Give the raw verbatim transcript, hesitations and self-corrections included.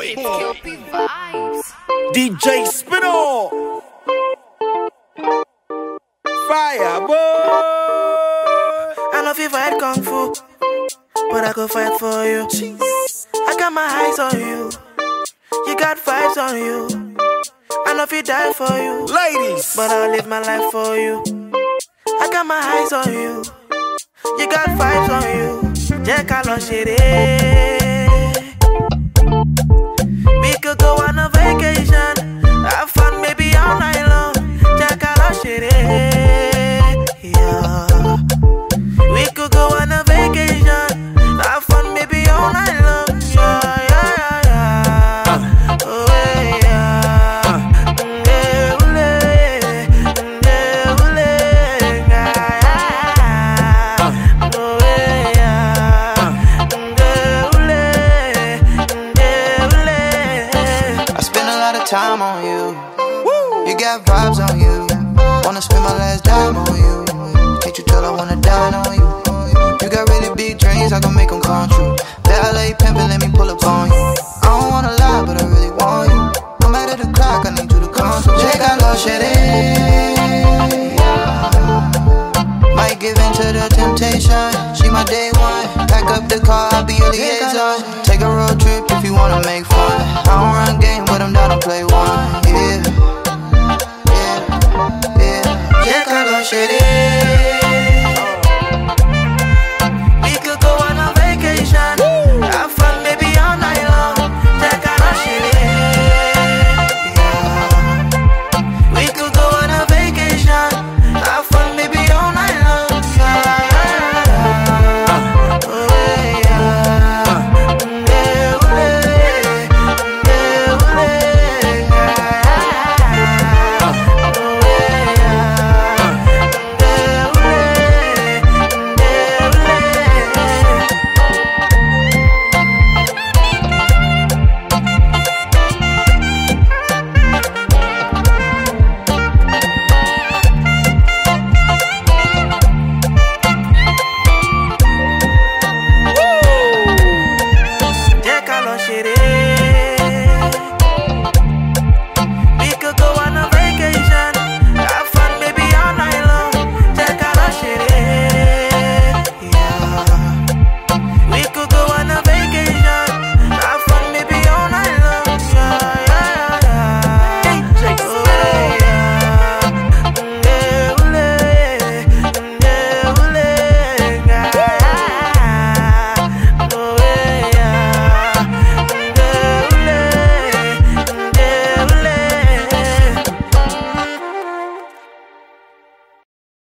boy. D J Spino. Fire boy. I know if you fight kung fu, but I go fight for you. I got my eyes on you. You got vibes on you. I know if you die for you, Ladies, but I'll live my life for you. I got my eyes on you. You got vibes on you. Jẹ́ ká lọ ṣeré. We could go on a vacation, have fun maybe all night long. Jẹ́ ká lọ ṣeré. Yeah. We could go on a vacation, have fun maybe all night long. Yeah, yeah, yeah, yeah. Oh, yeah. Mm, ule, mm, ule, yeah, yeah. Oh, yeah. Mm, ule, mm, ule. I spend a lot of time on you. You got vibes on you. Wanna spend my last dime on you. Can't you tell I wanna dine on you? You got really big dreams, I can make them come true. Valet pimpin', let me pull up on you. I don't wanna lie, but I really want you. I'm mad at the clock, I need you to come through. Check out Lord Shady. Might give in to the temptation. She my day one. Pack up the car, I'll be your liaison. Take a road trip if you wanna make fun. I don't run game, but I'm down to play one. Yeah, yeah, yeah. Jẹ́ ká lọ ṣeré.